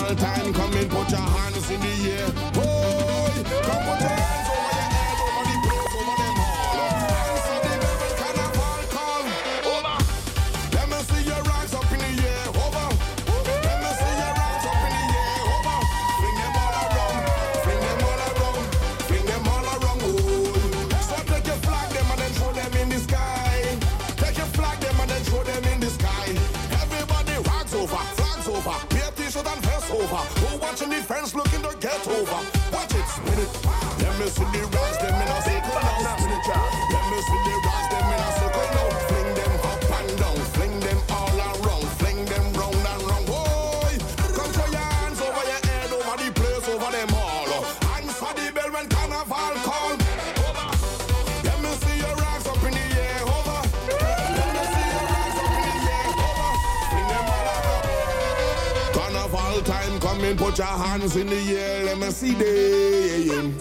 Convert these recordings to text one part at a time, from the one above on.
Carnival time coming, put your hands in the air. Boy, come put your hands over your head, over the place, over them all. Answer the bell when carnival call. Over. Let me see your rags up in the air. Over. Let me see your rags up in the air. Over. Fling them all around. Fling them all around. Fling them all around. Oh. So take your flag them and then throw them in the sky. Take your flag them and then throw them in the sky. Everybody rags over. Flags over. Beer t-shirt and vest over. Who watching the friends looking to get over? Watch it, spin it. Let me see the rags them in a circle now. Spin it, let me see the rags them in a circle now. Fling them up and down. Fling them all around. Fling them round and round. Boy, come throw your hands over your head, over the place, over them all. Answer the bell when carnival call. Over. Let me see your rags up in the air. Over. Let me see your rags up in the air. Over. Fling them all around. Carnival time coming, put your hands in the air. Let me see them.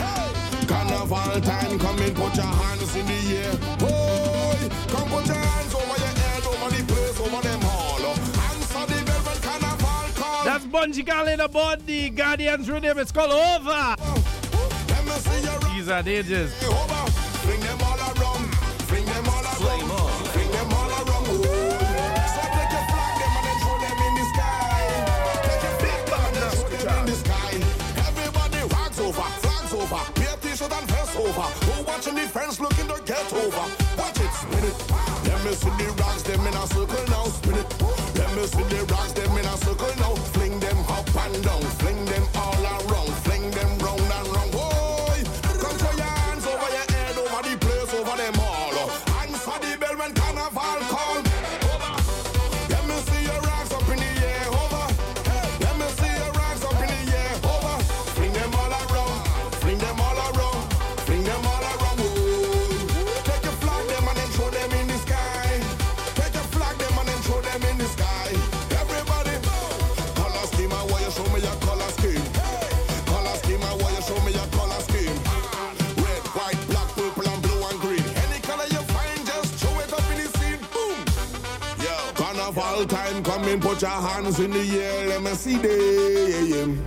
Carnival time coming, put your hands in the air. Boy, come put your hands over your head, over the place, over them all. Answer the bell when carnival call. That's Bunji Garlin aboard the Guardians Rhythm. It's called Over. Let me see your These are the ages. over. Bring them all around. Bring them all around. Bring them all around. So take your flag them and then throw them in the sky. Take your flag them and then throw them in the sky. Everybody rags over, flags over. Beer t-shirt and vest over. Who watching the friends looking to get over? Watch it, spin it. Let me see the rags them in a circle now. Spin it. Let me see the rags them in a circle now. Fling them up and down. Fling them all around. Fling them round and round. Boy, come throw your hands over your head, over the place, over them all. Answer the bell when carnival call. Over. Let me see your rags up in the air. Over. Let me see your rags up in the air. Over. Fling them all around. Fling them all around. Fling them all around. Oh. Take your flag them and then throw them in the sky. Take your flag them and then throw them in the sky. Everybody, color scheme, I want you show me your color scheme. Color scheme, I want you show me your color scheme. Red, white, black, purple, and blue and green. Any color you find, just throw it up in the scene. Boom. Yo, carnival time coming, put your hands in the air. Let me see them.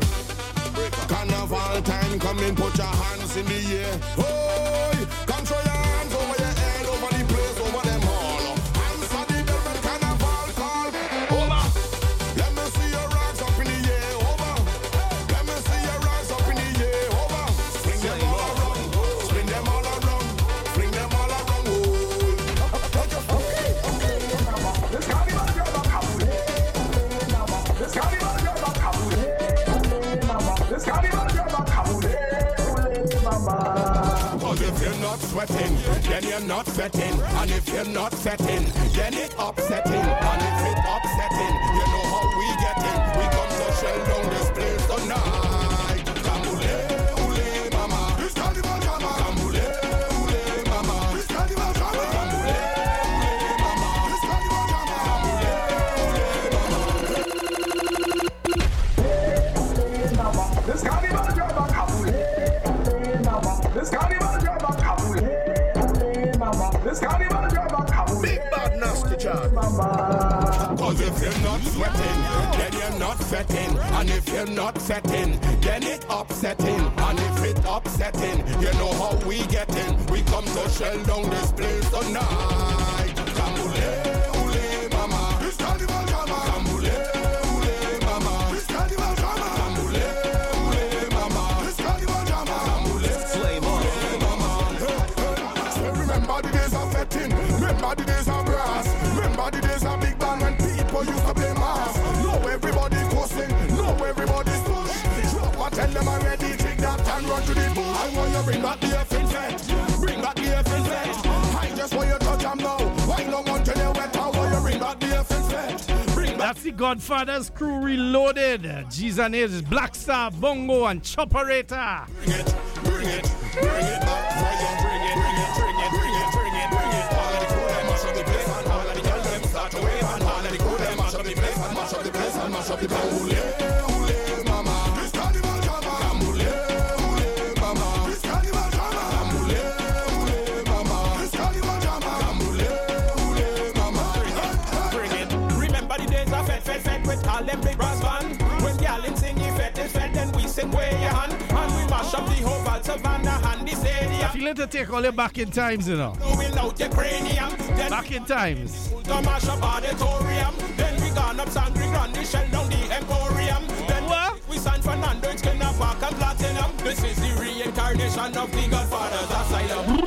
Carnival time coming, put your hands in the air. Boy, come throw your hands over your head, over the place, over them all. Answer the bell when carnival call. Over. Let me see your rags up in the air. Over. Let me see your rags up in the air. Over. Fling them all around. Fling them all around. Fling them all around. This carnival girl about Kabul. This carnival girl about Kabul. This carnival girl about Kabul. Cause if you're not sweating, then you're not fetting. And if you're not fetting, then it's upsetting. And if it's upsetting, you know how we get in. We come to shell down this place tonight. Kamule, ule, mama. This carnival drama. Kamule, ule, mama. This carnival drama. Kamule, ule, mama. This carnival drama. Kamule, ule, mama. This carnival girl about Kabul. This carnival girl about Kabul. This carnival girl about Kabul. Big bad nasty child. Cause if you're not sweating, then you're not fetting. And if you're not fetting, then it's upsetting. And if it's upsetting, you know how we get in. We come to shell down this place tonight. Kamule, ule, mama. This carnival drama. Kamule, ule, mama. This carnival drama. Kamule, ule, mama. This carnival drama. Kamule, ule, mama. So remember the days of fetting. Remember the days of brass. Remember the days of big band when people used to play mass. Now everybody's cussing. Now everybody's push. Drop what tell them already. Take that and run to the bush. I want you bring back the effing set. Bring back the effing set. I just want you touch them now. Why no one till you wet? I want you bring back the effing set. Bring back. That's the Godfather's crew reloaded. G's and A's, Black Star, Bongo, and Chopperata. Bring it, bring it, bring it back. Bring it, bring it, bring it, bring it, bring it, bring it, bring it. All of the crew them mash up the place and all of the girls them start to wave and all of the crew them mash up the place and mash up the place and mash up the place. Ule, ule, mama. This carnival drama. Kamule, ule, mama. This carnival drama. Kamule, ule, mama. This carnival drama. Kamule, ule, mama. Bring it. Remember the days of fet with all them big brass band. When y'all in same way your hand. And we mash up the whole Val Savannah and the stadium. Feeling to take all the back in times, you know. Blowing out your cranium. Then Back in times. to mash up auditorium. Then we gone up Sangre Grande, shell down the Emporium. Then What? we San Fernando, it's Kenna Park and Platinum. This is the reincarnation of the Godfather's Asylum.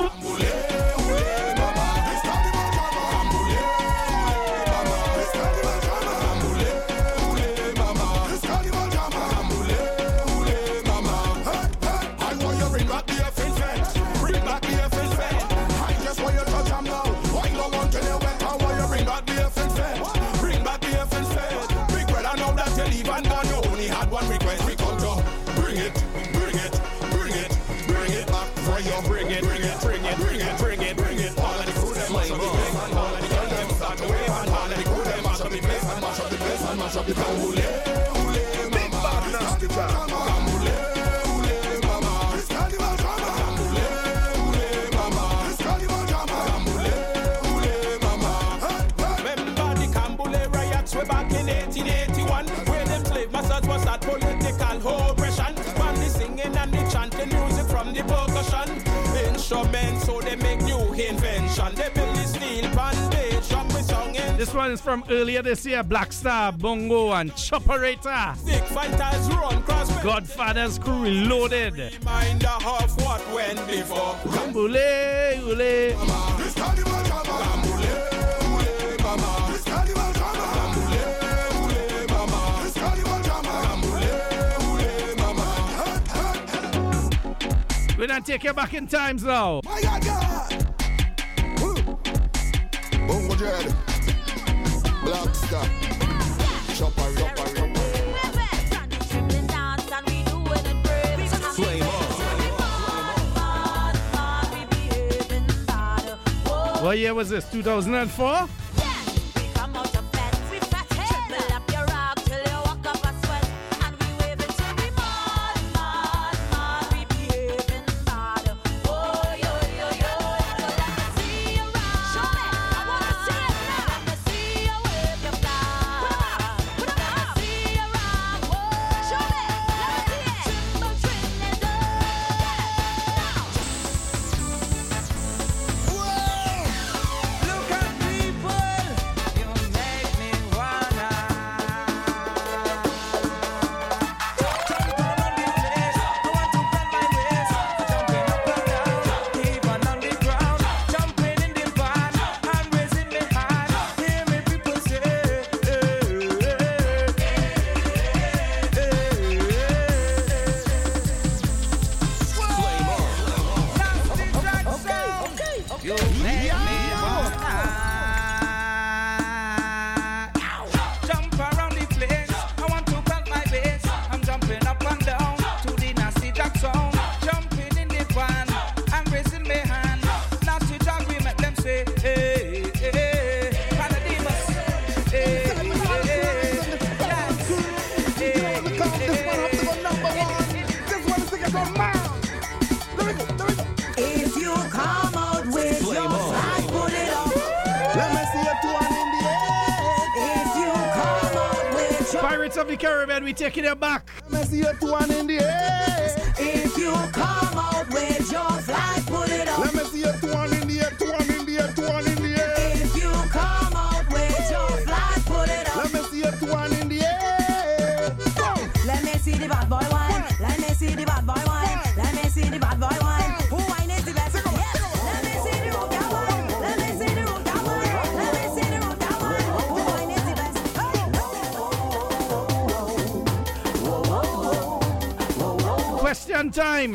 Back in 1881, where them slave masters was that political oppression. Man, the singing and the chanting music from the percussion instruments, so they make new invention. They build the steel foundation with songing. This one is from earlier this year. Black Star, Bongo, and Chopperata. Stick fighters run cross. Godfather's Crew Reloaded. Reminder of what went before. Kambule, ule. We're gonna take you back in times now. My God. Bongo Dread. Black Star. Chopper. Flame on. What year was this? 2004? Pirates of the Caribbean, we taking it back. Let me see you two one in the air. If you come out with your flag, put it up. Let me see you two one in the air, two one in the air, two one in the air. If you come out with your flag, put it up. Let me see you two one in the air. Go. Let me see the bad boy wine. Let me see the bad boy wine. Let me see the bad boy wine. Who wine is the best? Yes. Let me see the root that wine. Let me see the root that wine. Let me see the root that wine. Who wine is the best? Question time.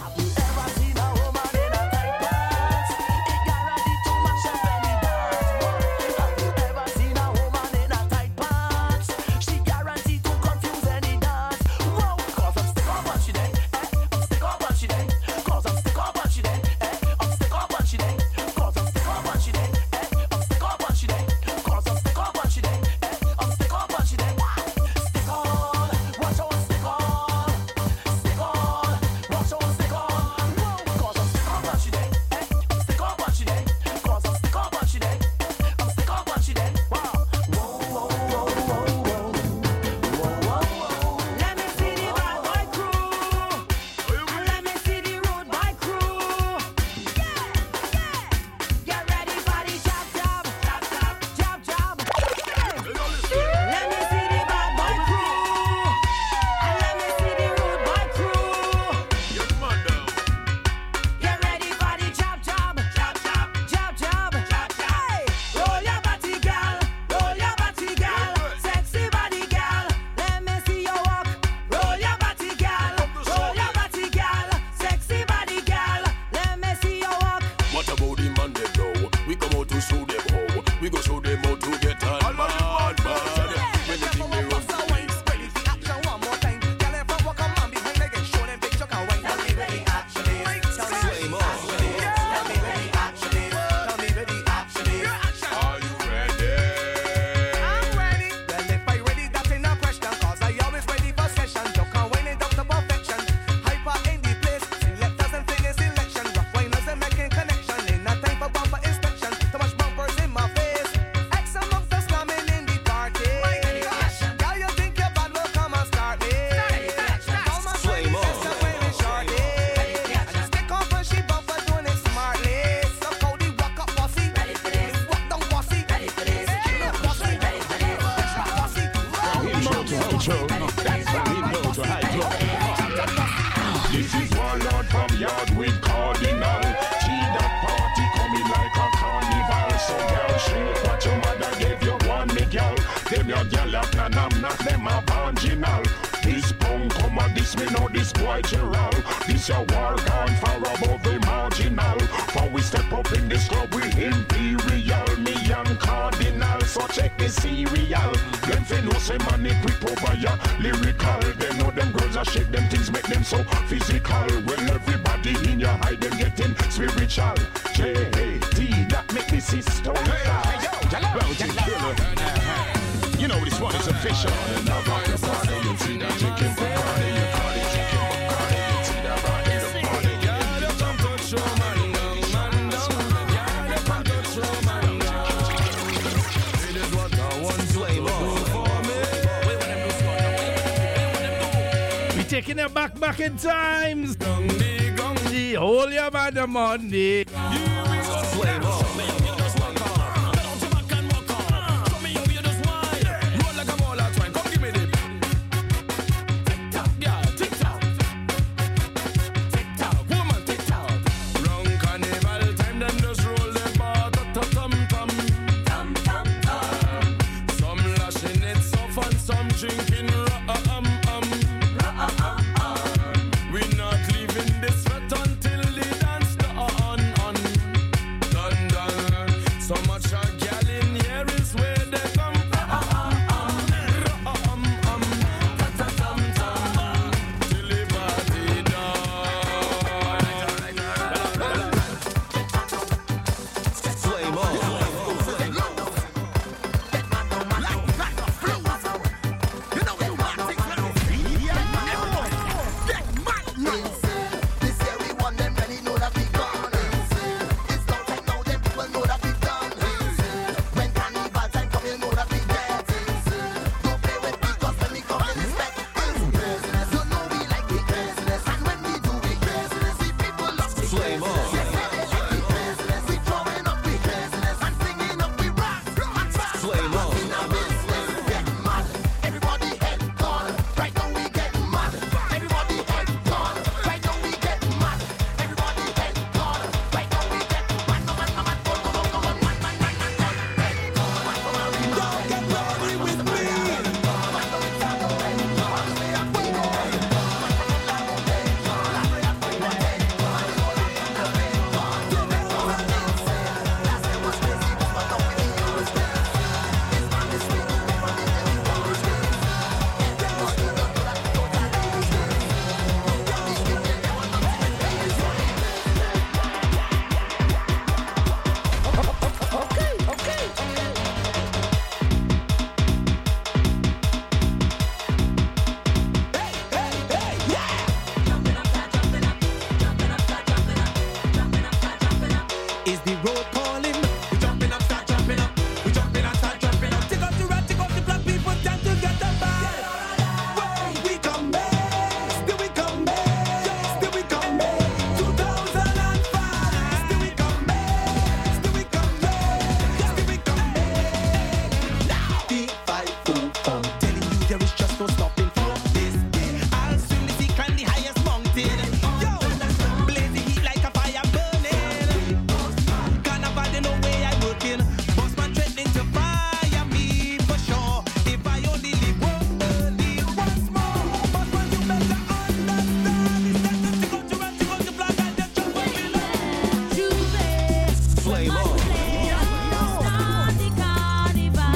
them out to get on bad, bad. When they think they run for me. Ready for action one more time. Girl, if I walk on man behind again, show them picture can wine. Tell me where the action is. Tell me where the action is. Tell me where the action is. Tell me where the action is. Are you ready? I'm ready. Well, if I ready, that ain't no question. Cause I always ready for session. Joke and wine it up to perfection. Hyper in the place. Selectors and finish selection. Rough winers and making connection. Ain't no time for bumper inspection. Too much bumpers in my face. X amongst the slamming in the party. Girl, you think you're bad, well come and start me. All my Flame friends on. just wearing shorty. And you stick off when she bumper doing it smartly. So Cody walk up bossy. Walk down bossy. Bossy. Bossy. This is one lord from yard with cardinal. See that party coming like a carnival. So girl, shake what your mother gave you one me girl. Them your girl up and I'm not them a marginal. This punk come and this me know this boy Gerald. This your war gone far above the marginal. For we step up in this club with imperial. Me young cardinal, so check the serial. Them fi know say man it quick over ya lyrical. They know them girls are shake them things make them so physical. Well everybody in your hide them getting spiritual. J-A-D that make this historical. Bounty killer. You know this one is official. And now rock the party, you see that chicken Bacardi, you call it chicken Bacardi, you see that rock the party. Yeah, they come to show man down, man down. Yeah, they come to show man down. It is what I want to do for me. We taking it back in times. The holy Amanda Monday. Flame on. Drinking we not leaving this sweat until the dance on.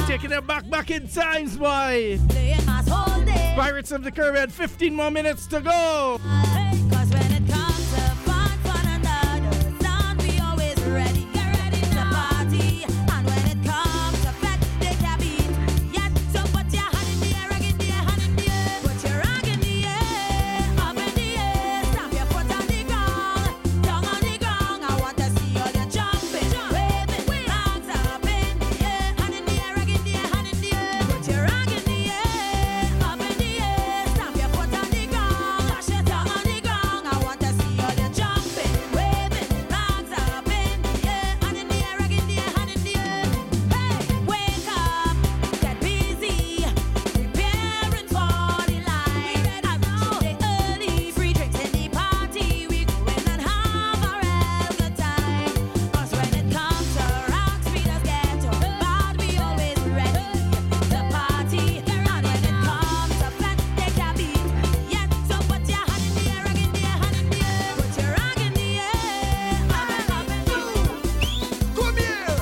taking it back in times, boy. Playing mass all day. Pirates of the Caribbean, 15 more minutes to go. Cause when it comes to fun another sound, we always ready. Get ready to party. And when it comes to fat, they can't beat. Yet, so put your hand in the air, rag in the air, hand in the air. Put your rag in the air, up in the air. Stamp your foot on the ground, tongue on the ground. I want to see all your jumping, waving, hands up in the air, hand in the air, rag in the air, hand in the air. Put your rag in the air, up in the air. Stamp your foot on the ground, dash your tongue on the ground. I want to see all your jumping, waving, hands up in the air, hand in the air, rag in the air, hand in the air. Hey, wake up, get busy, preparing for the light. I know the early free drinks in the party. We go in and have a real good time. 'Cause when it comes to rocks, we just get to bad. We always ready to party. And when it comes to flat, they can't beat. Yet, so put your hand in the air, rag in the air, hand in the air. Put your rag in the air, up and through. Come here.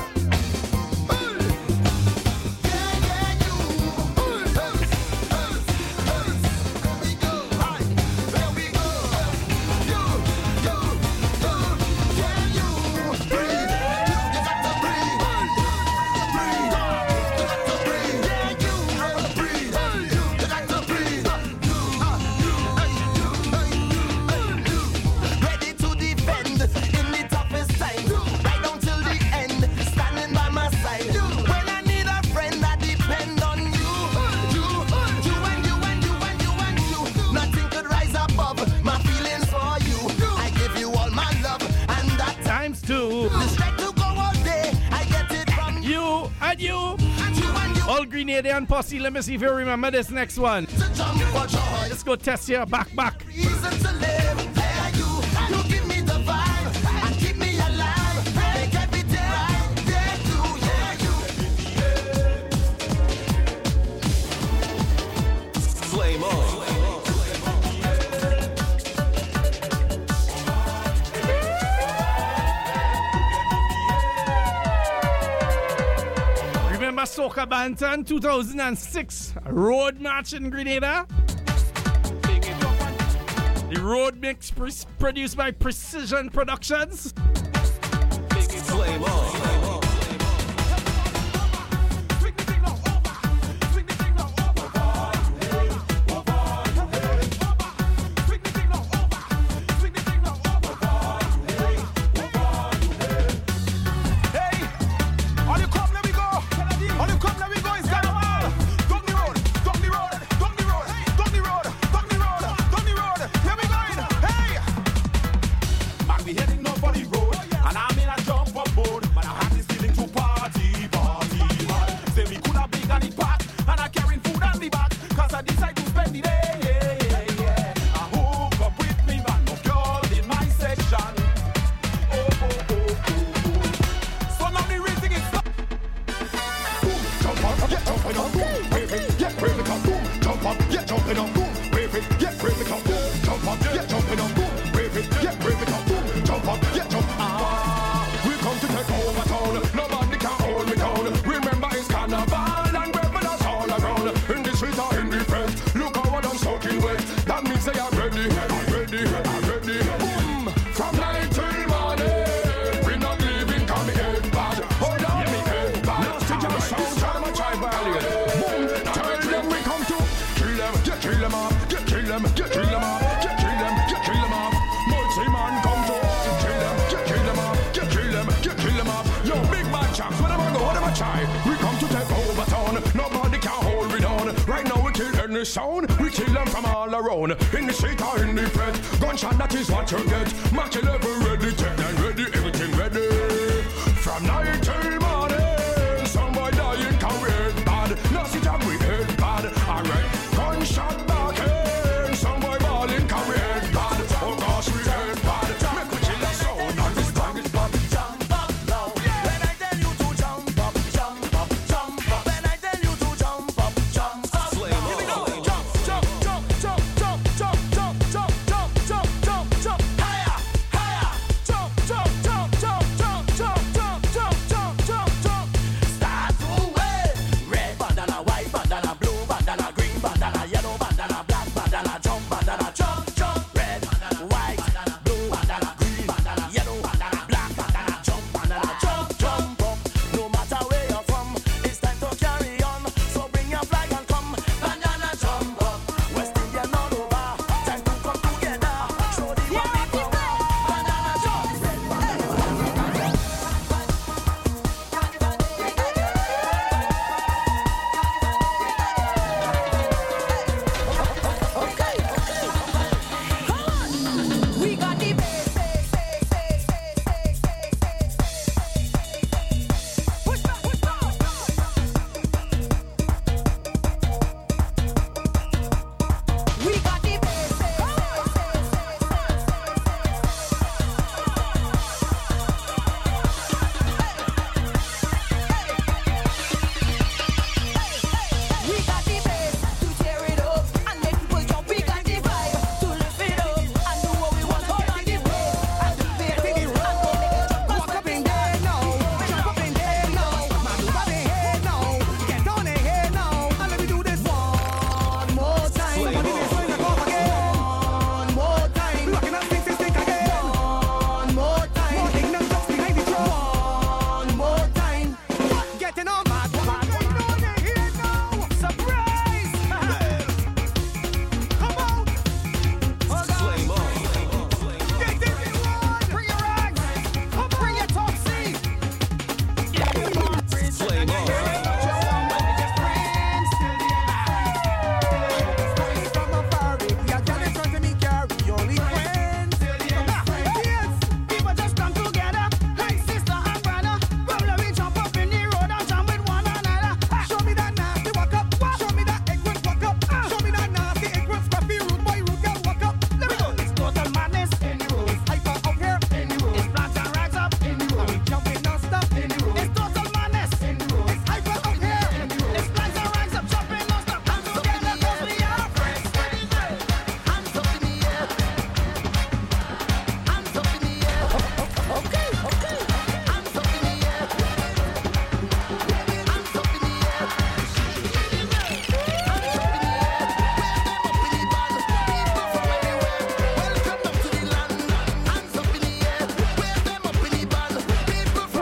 Ready to defend in the toughest time. Right down till the end, standing by my side. When I need a friend, I depend on you. You. Nothing could rise above my feelings for you. I give you all my love, and that Times 2. the strength to go all day. I get it from you. You and you. And you All Grenadian posse, let me see if you remember this next one. to jump for joy. Let's go test here, back. Reason to live. Yeah, you give me the vibe and keep me alive. Make everything right. Yeah, you. Flame on. Remember Soca Banton 2006 Road March in Grenada? The road mix produced by Precision Productions. Flame on. Hey, on you come, let me go. On you come, let me go. It's carnival. Down the road, down the road, down the road, down the road, down the road, down the road. Let me go in. Hey, man, we heading up for the road, and I'm in a jump up board. Man, I had this feeling to party, man. Say we could have big on the park, and I carrying food on the back, 'cause I decide to spend the day. I hook up with me, man, no girl in my section. So now the raising is Jump up, get jumping up, boom, wave it, get wave it up, boom, jump up, get jumping up, boom, wave it, get wave it up, boom, jump up, get jumping up, boom, wave it, get wave it up, boom, jump up, get jump. We come to take over town, nobody can hold me down. Remember it's carnival and we're with us all around. In the street or in the front, look how I'm soaking wet. That means they are ready, ready, ready. Boom, from night till morning, we not leaving, come me head bad. Hold on, me head bad. Nasty jam sound, try my try violin. Boom, tell them we come to kill them, kill them off, kill them, kill them off, kill them, kill them off. Multi-man come to kill them, kill them off, kill them off. Yo, big bad chaps, whatever go, whatever try. We come to take over town, nobody can hold me down. Right now we kill any sound, we kill them from all around. In the street or in the pet, gunshot that is what you get. Match level ready, take them ready, everything ready. From night till morning, some boy dying can we head bad. Nasty job we head bad, alright. Gunshot back in, some boy balling can we head bad. Oh gosh we head bad, make we chill the sound. And this time it's bad. Jump up now. When I tell you to jump up, jump up, jump up. When I tell you to jump up, jump up. Flame Here we go. on. Jump, jump, jump, jump, jump, jump, jump, jump, jump, jump, jump, jump. Higher, higher. Jump, jump.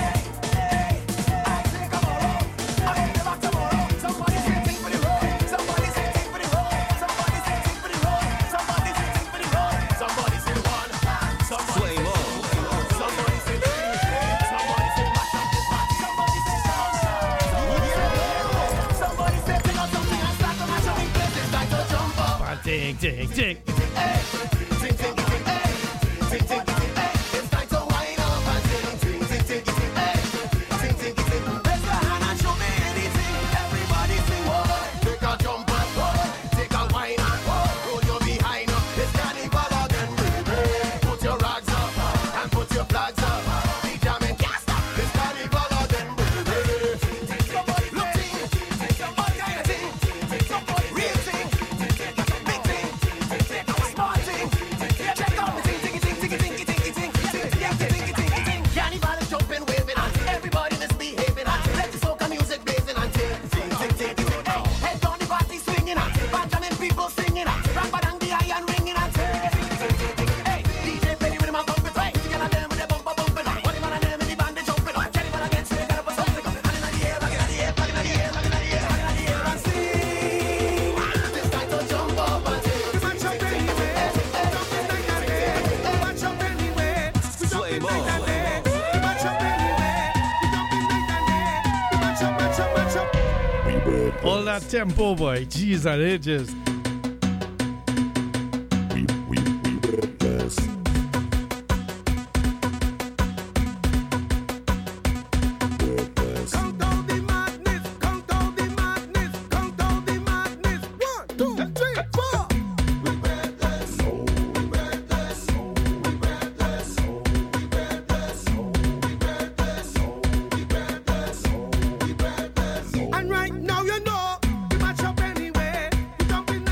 Tick, tick, tick. All that tempo, boy. Jeez, and it just. And right now you know, you match up anyway. You don't be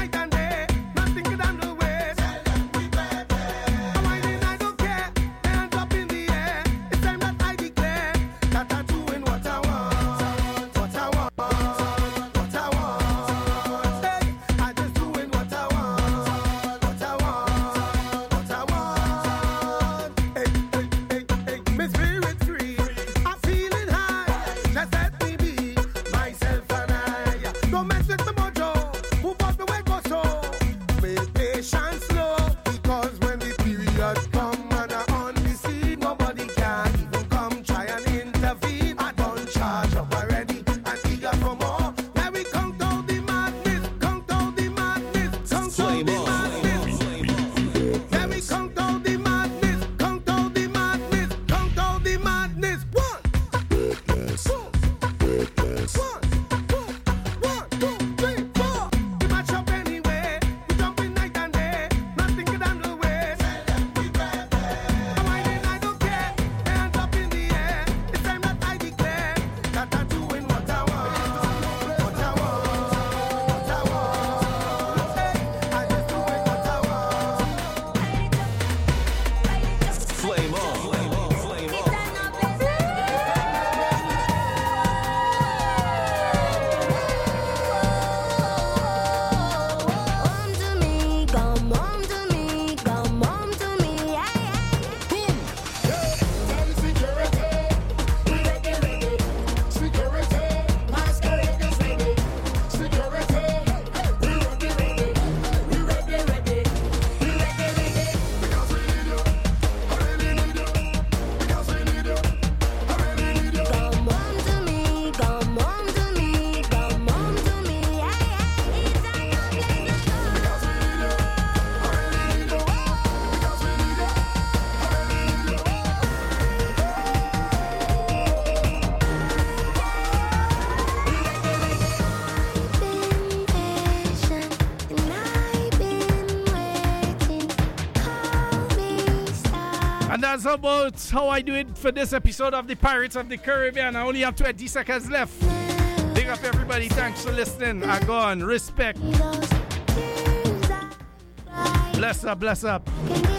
that's about how I do it for this episode of the Pirates of the Caribbean. I only have 20 seconds left. Big up everybody. Thanks for listening. I gone. Respect. Bless up, bless up.